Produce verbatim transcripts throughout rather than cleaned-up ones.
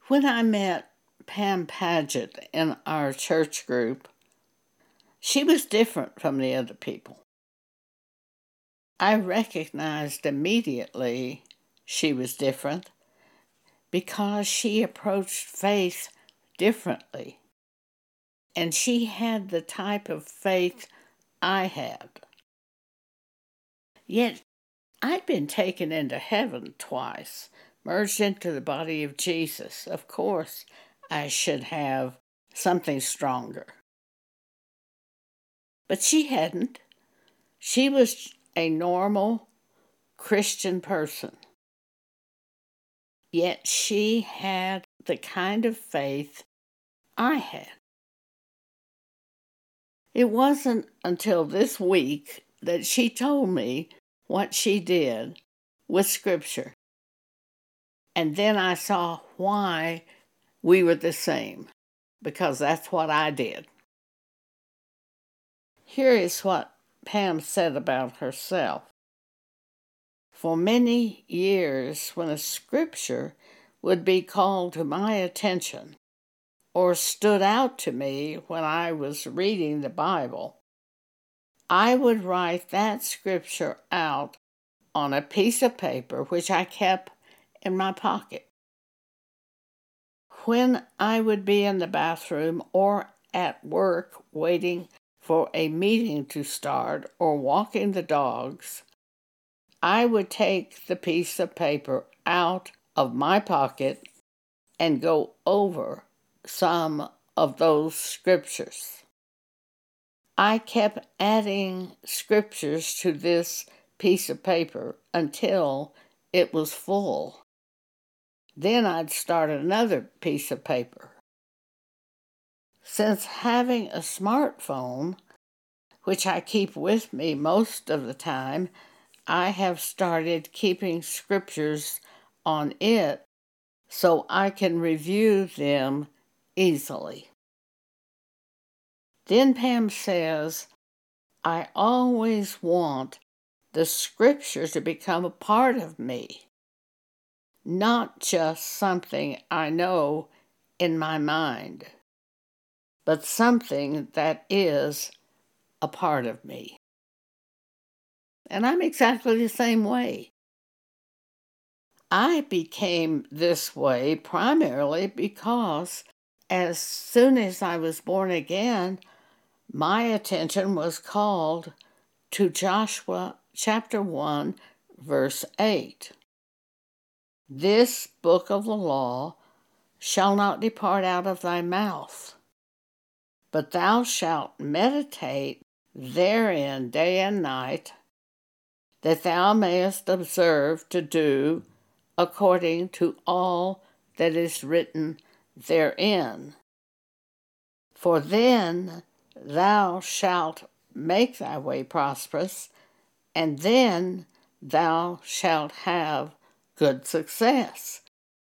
When I met Pam Paget in our church group, she was different from the other people. I recognized immediately she was different because she approached faith differently. And she had the type of faith I had. Yet, I'd been taken into heaven twice, merged into the body of Jesus. Of course, I should have something stronger. But she hadn't. She was a normal Christian person. Yet she had the kind of faith I had. It wasn't until this week that she told me what she did with Scripture. And then I saw why we were the same, because that's what I did. Here is what Pam said about herself. For many years, when a scripture would be called to my attention or stood out to me when I was reading the Bible, I would write that scripture out on a piece of paper which I kept in my pocket. When I would be in the bathroom or at work waiting for a meeting to start or walking the dogs, I would take the piece of paper out of my pocket and go over some of those scriptures. I kept adding scriptures to this piece of paper until it was full. Then I'd start another piece of paper. Since having a smartphone, which I keep with me most of the time, I have started keeping scriptures on it so I can review them easily. Then Pam says, I always want the scripture to become a part of me, not just something I know in my mind, but something that is a part of me. And I'm exactly the same way. I became this way primarily because as soon as I was born again, my attention was called to Joshua chapter one, verse eight. This book of the law shall not depart out of thy mouth, but thou shalt meditate therein day and night, that thou mayest observe to do according to all that is written therein. For then thou shalt make thy way prosperous, and then thou shalt have good success.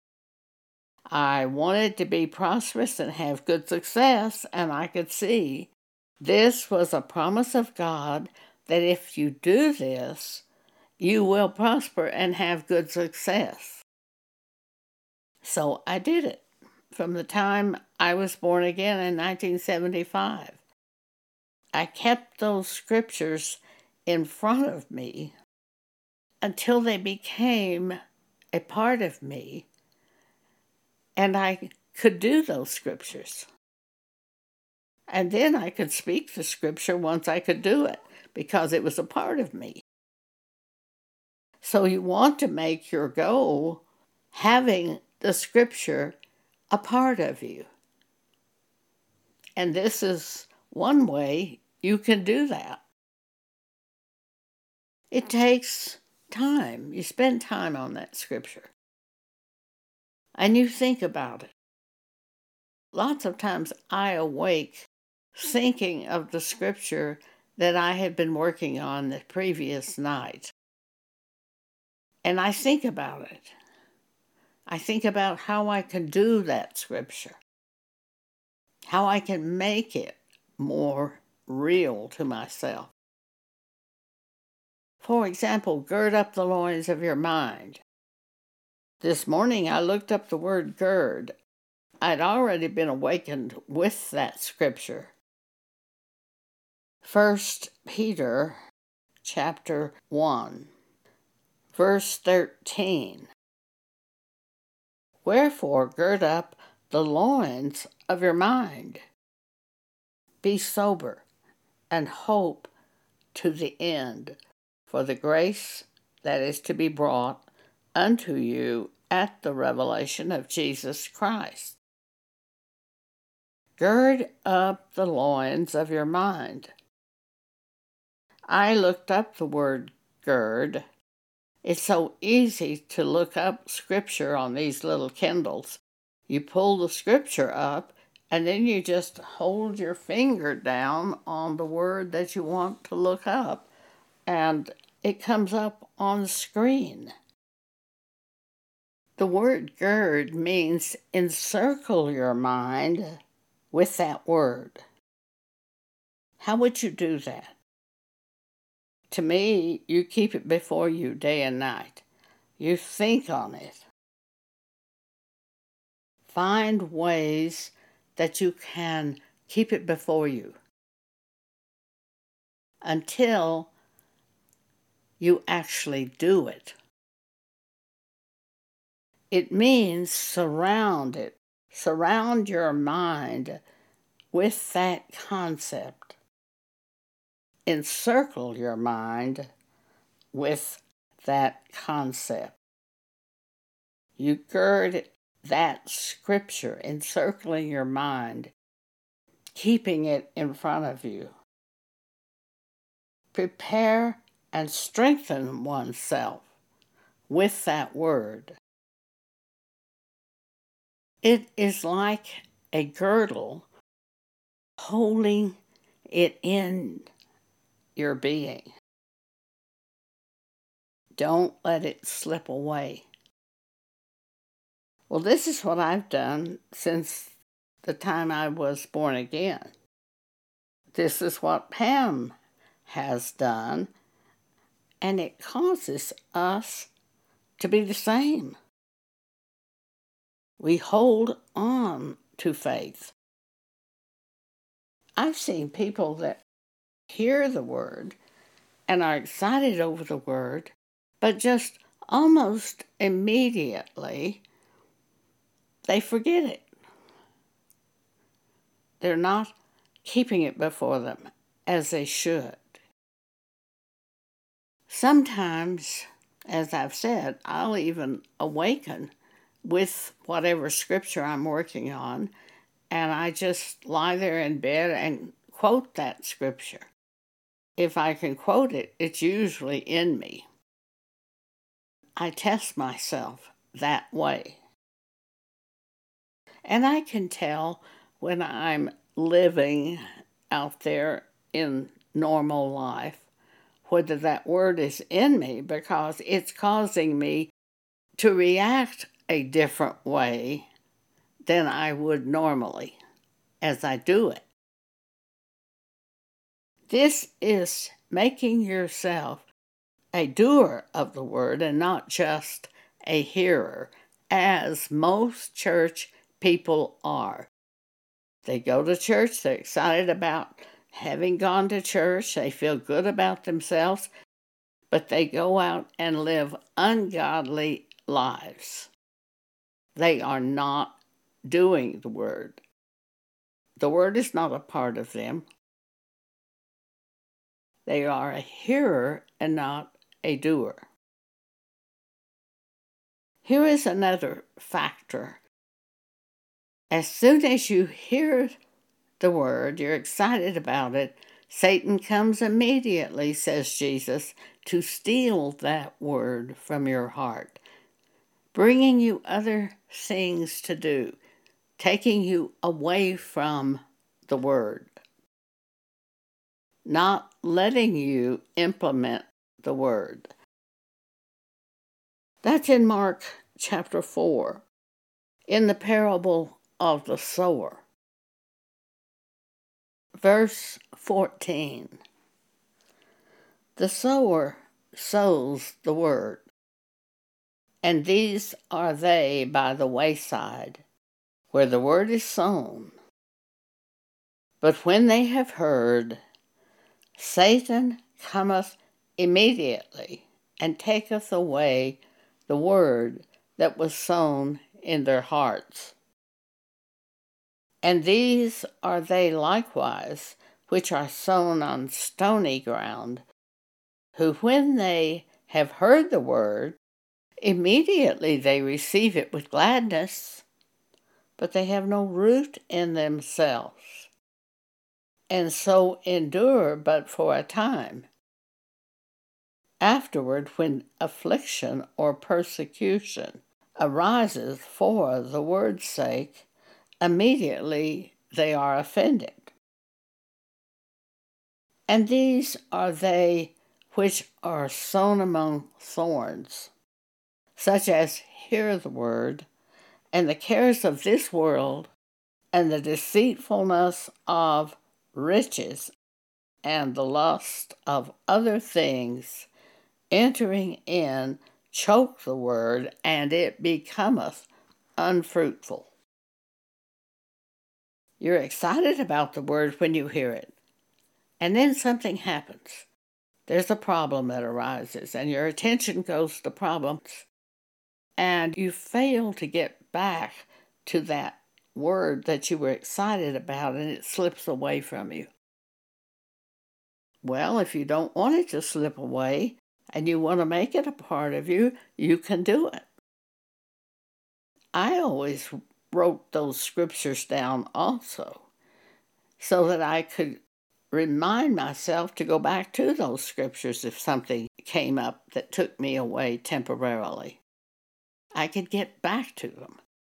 I wanted to be prosperous and have good success, and I could see this was a promise of God that if you do this, you will prosper and have good success. So I did it from the time I was born again in nineteen seventy-five. I kept those scriptures in front of me until they became a part of me, and I could do those scriptures. And then I could speak the scripture once I could do it, because it was a part of me. So you want to make your goal having the scripture a part of you. And this is one way you can do that. It takes time. You spend time on that scripture. And you think about it. Lots of times I awake thinking of the scripture that I had been working on the previous night. And I think about it. I think about how I can do that scripture, how I can make it more real to myself. For example, gird up the loins of your mind. This morning I looked up the word gird, I'd already been awakened with that scripture. First Peter chapter one, verse thirteen. Wherefore gird up the loins of your mind. Be sober, and hope to the end for the grace that is to be brought unto you at the revelation of Jesus Christ. Gird up the loins of your mind. I looked up the word gird. It's so easy to look up scripture on these little Kindles. You pull the scripture up, and then you just hold your finger down on the word that you want to look up, and it comes up on the screen. The word gird means encircle your mind with that word. How would you do that? To me, you keep it before you day and night. You think on it. Find ways that you can keep it before you until you actually do it. It means surround it. Surround your mind with that concept. Encircle your mind with that concept. You gird that scripture, encircling your mind, keeping it in front of you. Prepare and strengthen oneself with that word. It is like a girdle holding it in your being. Don't let it slip away. Well, this is what I've done since the time I was born again. This is what Pam has done, and it causes us to be the same. We hold on to faith. I've seen people that hear the word and are excited over the word, but just almost immediately they forget it. They're not keeping it before them as they should. Sometimes, as I've said, I'll even awaken with whatever scripture I'm working on, and I just lie there in bed and quote that scripture. If I can quote it, it's usually in me. I test myself that way. And I can tell when I'm living out there in normal life whether that word is in me, because it's causing me to react a different way than I would normally as I do it. This is making yourself a doer of the word and not just a hearer, as most church people are. They go to church, they're excited about having gone to church, they feel good about themselves, but they go out and live ungodly lives. They are not doing the word. The word is not a part of them. They are a hearer and not a doer. Here is another factor. As soon as you hear the word, you're excited about it, Satan comes immediately, says Jesus, to steal that word from your heart, bringing you other things to do, taking you away from the word, not letting you implement the word. That's in Mark chapter four, in the parable of the sower. Verse fourteen. The sower sows the word, and these are they by the wayside, where the word is sown. But when they have heard, Satan cometh immediately, and taketh away the word that was sown in their hearts. And these are they likewise which are sown on stony ground, who when they have heard the word, immediately they receive it with gladness, but they have no root in themselves, and so endure but for a time. Afterward, when affliction or persecution arises for the word's sake, immediately they are offended. And these are they which are sown among thorns, such as hear the word, and the cares of this world, and the deceitfulness of riches, and the lust of other things, entering in, choke the word, and it becometh unfruitful. You're excited about the word when you hear it, and then something happens. There's a problem that arises, and your attention goes to problems, and you fail to get back to that word that you were excited about, and it slips away from you. Well, if you don't want it to slip away, and you want to make it a part of you, you can do it. I always wrote those scriptures down also, so that I could remind myself to go back to those scriptures if something came up that took me away temporarily. I could get back to them.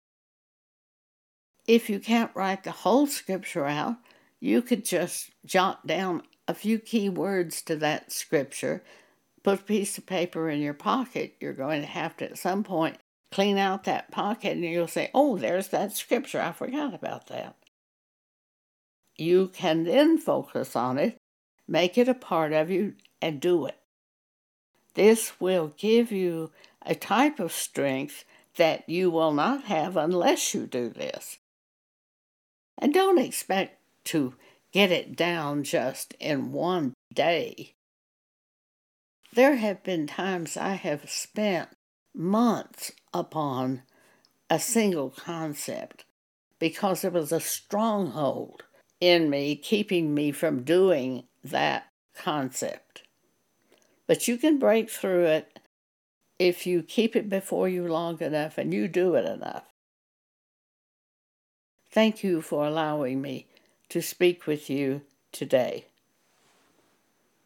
If you can't write the whole scripture out, you could just jot down a few key words to that scripture, put a piece of paper in your pocket. You're going to have to, at some point, clean out that pocket, and you'll say, oh, there's that scripture. I forgot about that. You can then focus on it, make it a part of you, and do it. This will give you a type of strength that you will not have unless you do this. And don't expect to get it down just in one day. There have been times I have spent months upon a single concept because there was a stronghold in me keeping me from doing that concept. But you can break through it if you keep it before you long enough and you do it enough. Thank you for allowing me to speak with you today.